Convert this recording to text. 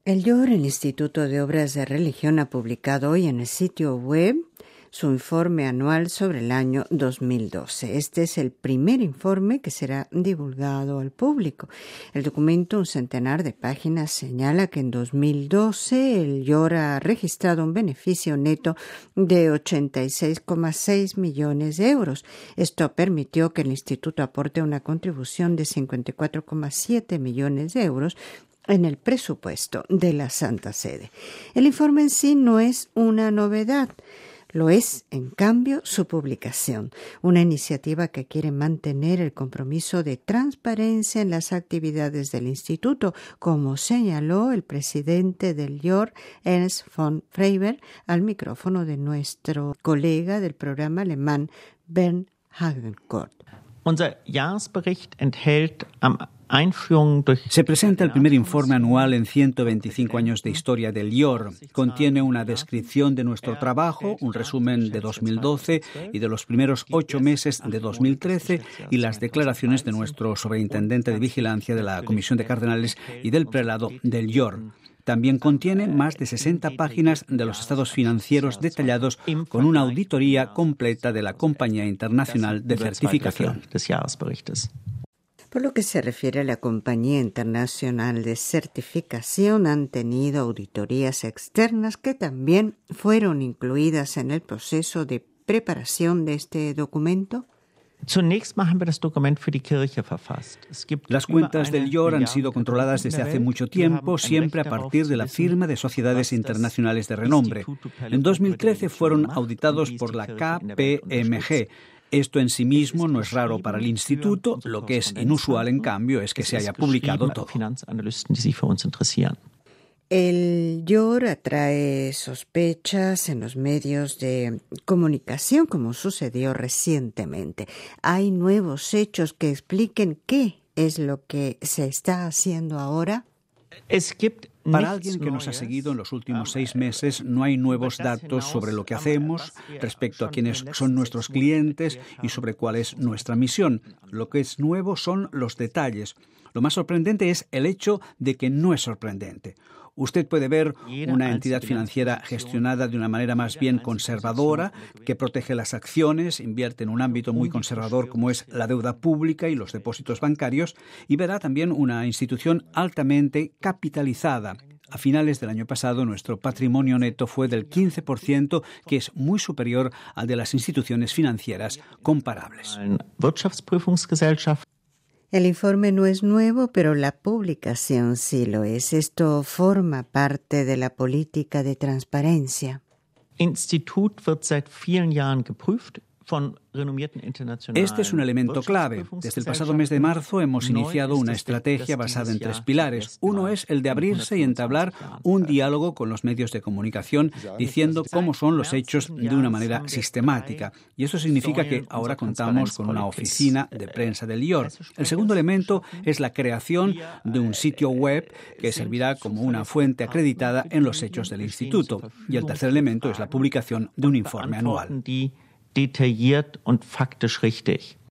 El IOR, el Instituto de Obras de Religión, ha publicado hoy en el sitio web su informe anual sobre el año 2012. Este es el primer informe que será divulgado al público. El documento, un centenar de páginas, señala que en 2012 el IOR ha registrado un beneficio neto de 86,6 millones de euros. Esto permitió que el instituto aporte una contribución de 54,7 millones de euros en el presupuesto de la Santa Sede. El informe en sí no es una novedad. Lo es, en cambio, su publicación, una iniciativa que quiere mantener el compromiso de transparencia en las actividades del instituto, como señaló el presidente del IOR, Ernst von Freiberg, al micrófono de nuestro colega del programa alemán, Bernd Hagenkort. Unser Jahresbericht enthält Se presenta el primer informe anual en 125 años de historia del IOR. Contiene una descripción de nuestro trabajo, un resumen de 2012 y de los primeros 8 meses de 2013 y las declaraciones de nuestro superintendente de vigilancia de la Comisión de Cardenales y del prelado del IOR. También contiene más de 60 páginas de los estados financieros detallados con una auditoría completa de la Compañía Internacional de Certificación. Por lo que se refiere a la Compañía Internacional de Certificación, han tenido auditorías externas que también fueron incluidas en el proceso de preparación de este documento. Las cuentas del IOR han sido controladas desde hace mucho tiempo, siempre a partir de la firma de sociedades internacionales de renombre. En 2013 fueron auditados por la KPMG. Esto en sí mismo no es raro para el instituto, lo que es inusual, en cambio, es que se haya publicado todo. El IOR atrae sospechas en los medios de comunicación, como sucedió recientemente. ¿Hay nuevos hechos que expliquen qué es lo que se está haciendo ahora? Para alguien que nos ha seguido en los últimos 6 meses, no hay nuevos datos sobre lo que hacemos, respecto a quiénes son nuestros clientes y sobre cuál es nuestra misión. Lo que es nuevo son los detalles. Lo más sorprendente es el hecho de que no es sorprendente. Usted puede ver una entidad financiera gestionada de una manera más bien conservadora, que protege las acciones, invierte en un ámbito muy conservador como es la deuda pública y los depósitos bancarios, y verá también una institución altamente capitalizada. A finales del año pasado, nuestro patrimonio neto fue del 15%, que es muy superior al de las instituciones financieras comparables. El informe no es nuevo, pero la publicación sí lo es. Esto forma parte de la política de transparencia. Institut wird seit vielen Jahren geprüft. Este es un elemento clave. Desde el pasado mes de marzo hemos iniciado una estrategia basada en 3 pilares. Uno es el de abrirse y entablar un diálogo con los medios de comunicación, diciendo cómo son los hechos de una manera sistemática. Y eso significa que ahora contamos con una oficina de prensa del IOR. El segundo elemento es la creación de un sitio web que servirá como una fuente acreditada en los hechos del instituto. Y el tercer elemento es la publicación de un informe anual. Detailliert und faktisch richtig.